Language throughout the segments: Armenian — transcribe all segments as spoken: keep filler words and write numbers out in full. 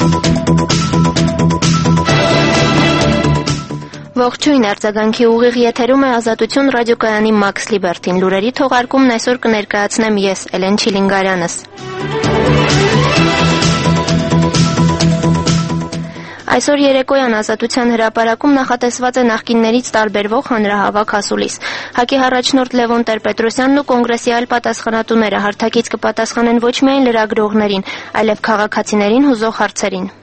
Ողջույն, արձագանքի ուղիղ եթերում է Ազատություն ռադիոկայանի Max Liberty-ն։ Լուրերի թողարկումն այսօր կներկայացնեմ ես, Էլեն Չիլինգարյանս։ Այսօր երեկոյան Ազատության հրապարակում նախատեսված է նախկիններից տարբերվող հանրահավաք ասուլիս։ ՀԱԿ-ի առաջնորդ Լևոն Տեր-Պետրոսյանն ու կոնգրեսի այլ պատասխանատուները հարթակից կպատասխանեն ոչ միայն լրագրողներին, այլև քաղաքացիներին հուզող հարցերին։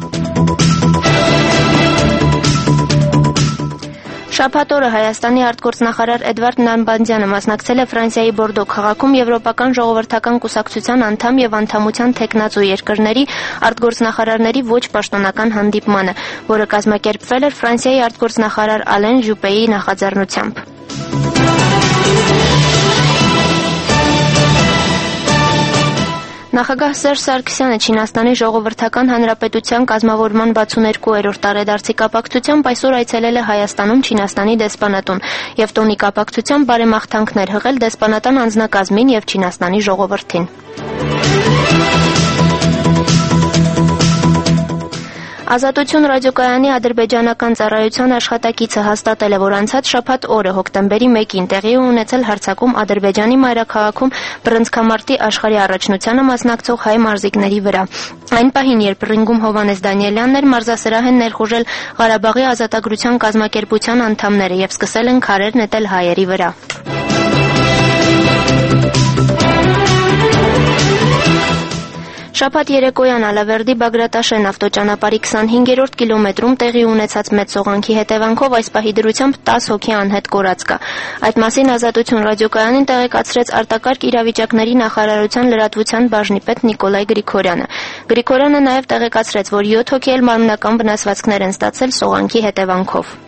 Շաբաթ օրը Հայաստանի արտգործնախարար Էդվարդ Նալբանդյանը մասնակցել է Ֆրանսիայի Բորդո քաղաքում Եվրոպական ժողովրդական կուսակցության անդամ եւ անդամության թեկնածու երկրների արտգործնախարարների ոչ պաշտոնական հանդիպմանը, որը կազմակերպվել էր Ֆրանսիայի արտգործնախարար Ալեն Ժուպեի նախաձեռնությամբ։ Նախագահ Սերժ Սարգսյանը Չինաստանի Ժողովրդական Հանրապետության կազմավորման վաթսուններկուերորդ տարեդարձի կապակցությամբ այսօր այցելել է Հայաստանում Չինաստանի դեսպանատուն եւ տոնի կապակցությամբ բարեմաղթանքներ հղել դեսպանատան անձնակազմին եւ Չինաստանի ժողովրդին։ Ազատություն ռադիոկայանի ադրբեջանական ծառայության աշխատակիցը հաստատել է, որ անցած շաբաթ օրը հոկտեմբերի մեկին տեղի է ունեցել հարձակում Ադրբեջանի մայրաքաղաքում բռնցքամարտի աշխարհի առաջնությանը մասնակցող հայ մարզիկների վրա։ Այն պահին, երբ ռինգում Հովհաննես Դանիելյանն էր, մարզասրահ են ներխուժել Ղարաբաղի ազատագրության կազմակերպության անդամները եւ սկսել են քարեր նետել հայերի վրա։ Շաբաթ երեկոյան Ալավերդի Բագրատաշեն ավտոճանապարհի քսանհինգերորդ կիլոմետրում տեղի ունեցած մեծ սողանքի հետևանքով այս պահի դրությամբ տասը հոգի անհետ կորած կա։ Այդ մասին Ազատություն ռադիոկայանին տեղեկացրեց արտակարգ իրավիճակների նախարարության լրատվության բաժնի պետ Նիկոլայ Գրիգորյանը։ Գրիգորյանը նաև տեղեկացրեց, որ յոթ հոգի էլ մարմնական վնասվածքներ են ստացել սողանքի հետևանքով։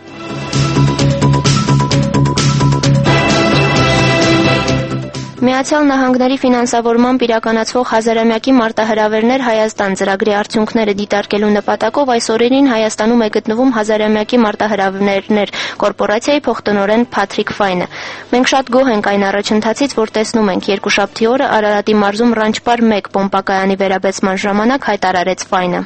Միացյալ Նահանգների ֆինանսավորմամբ իրականացվող հազարամյակի մարտահրավերներ Հայաստան ծրագրի արդյունքները դիտարկելու նպատակով այս օրերին Հայաստանում է գտնվում հազարամյակի մարտահրավերներ կորպորացիայի փոխտնօրեն Փաթրիկ Ֆայնը։ Մենք շատ գոհ ենք այն առաջընթացից, որ տեսնում ենք, երկուշաբթի օրը Արարատի մարզում Ռանչպար մեկ պոմպակայանի վերաբացման ժամանակ հայտարարեց Ֆայնը։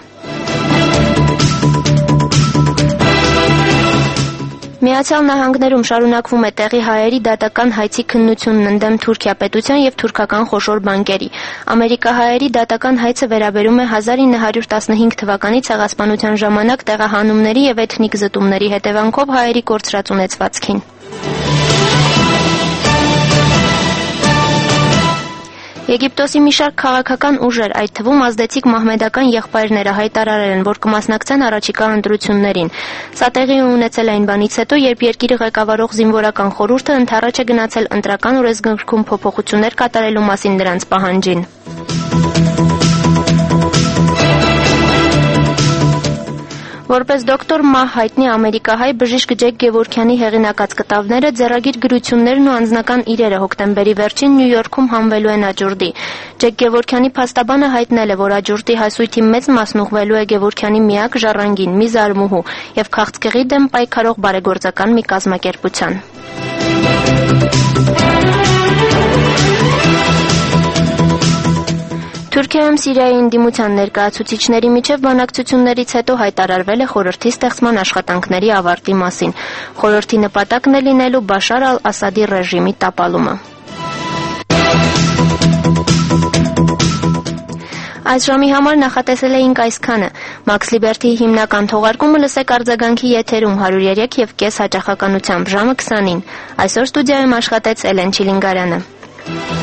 Միացյալ Նահանգներում շարունակվում է տեղի հայերի դատական հայցի քննությունն ընդդեմ Թուրքիա պետության եւ թուրքական խոշոր բանկերի։ Ամերիկահայերի դատական հայցը վերաբերում է հազար ինը հարյուր տասնհինգ թվականի ցեղասպանության ժամանակ տեղահանումների եւ էթնիկ զտումների հետևանքով հայերի կորցրած ունեցվածքին։ Եգիպտոսի մի շարք քաղաքական ուժեր, այդ թվում ազդեցիկ մահմեդական եղբայրները հայտարարել են, որ կմասնակցեն առաջիկա ընտրություններին։ Սա տեղի ունեցել այն բանից հետո, երբ երկիրը ղեկավարող զինվորական խորհուրդը ընդառաջ է գնացել ընտրական օրենսգրքում փոփոխություններ կատարելու մասին նրանց պահանջին։ Որպես դոկտոր Մահ հայտնի ամերիկահայ բժիշկ Ջեք Գևորգյանի հեղինակած կտավները, ձեռագիր գրություններն ու անձնական իրերը հոկտեմբերի վերջին Նյու Յորքում հանվելու են աճուրդի։ Ջեք Գևորգյանի փաստաբանը հայտնել է, որ աճուրդի հասույթի մեծ մասն ուղղվելու է Գևորգյանի միակ ժառանգին՝ մի զարմուհու եւ քաղցկեղի դեմ պայքարող բարեգործական մի կազմակերպության։ Թուրքիայում Սիրիայի ընդդիմության ներկայացուցիչների միջև բանակցություններից հետո հայտարարվել է խորհրդի ստեղծման աշխատանքների ավարտի մասին։ Խորհրդի նպատակն է լինելու Բաշար ալ-Ասադի ռեժիմի տապալումը։ Այս ժամի համար նախատեսել էինք այսքանը։ Max Liberty-ի հիմնական թողարկումը լսեք արձագանքի եթերում հարյուր երեք եւ կես հաճախականությամբ ժամը քսանին։ Այսօր ստուդիայում աշխատեց Էլեն Չիլինգարյանը։